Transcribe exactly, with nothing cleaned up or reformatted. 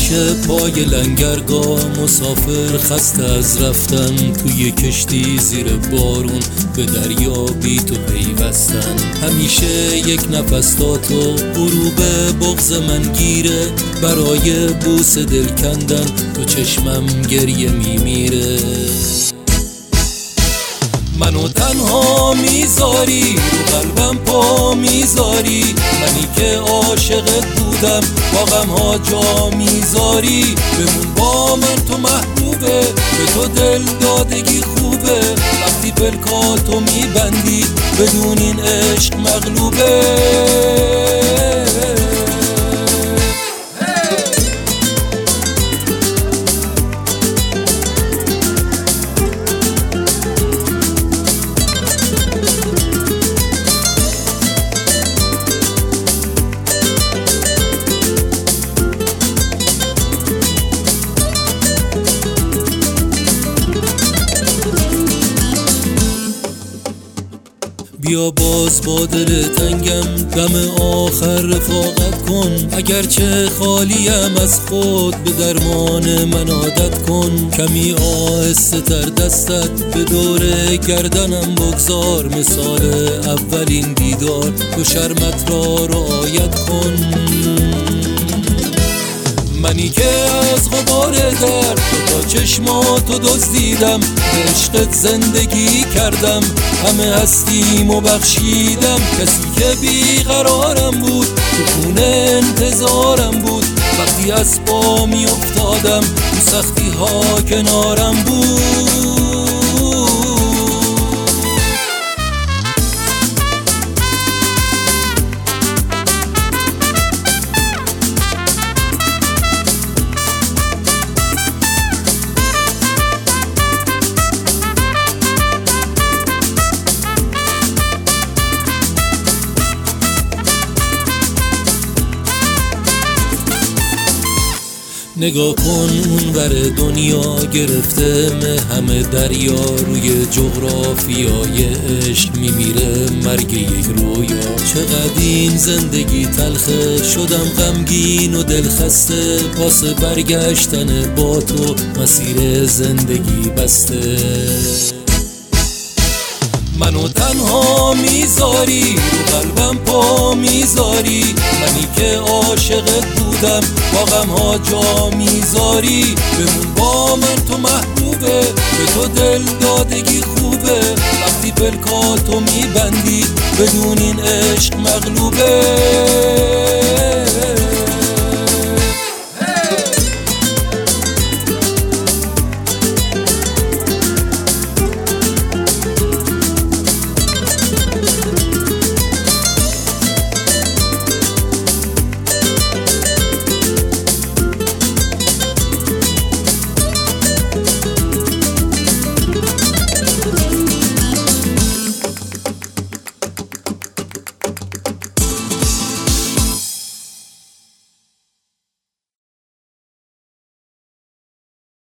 همیشه پای لنگرگاه مسافر خسته از رفتن توی کشتی زیر بارون به دریا بی تو پیوستن. همیشه یک نفس تا تو غروب بغض من گیره، برای بوس دل کندن تو چشمم گریه میمیره. منو تنها میذاری رو قلبم پا میذاری، منی که عاشقت بودم با غم ها جا میذاری. بمون با من تو محبوبه، به تو دل دادگی خوبه، وقتی پلکاتو میبندی بدون این عشق مغلوبه. بیا باز با دل تنگم دم آخر رفاقت کن، اگرچه خالیم از خود به درمان من عادت کن. کمی آهسته تر دستت به دور گردنم بگذار، مثال اولین دیدار تو شرمت را رعایت کن. منی که از غبار درد با چشماتو دزدیدم، عشقت زندگی کردم، همه هستیمو بخشیدم. کسی که بیقرارم بود تو خونه انتظارم بود، وقتی از پا می افتادم تو سختی ها کنارم بود. نگاه کن اونور دنیا گرفته مه همه دریا، روی جغرافیای عشق میمیره مرگ یک رویا. چقدر این زندگی تلخه، شدم غمگین و دلخسته، واسه برگشتن با تو مسیر زندگی بسته. منو تنها میذاری رو قلبم پا میذاری، منی که عاشقت بودم با غم ها جا میذاری. بمون با من تو محبوبه، به تو دل دادگی خوبه، وقتی پلکاتو میبندی بدون این عشق مغلوبه.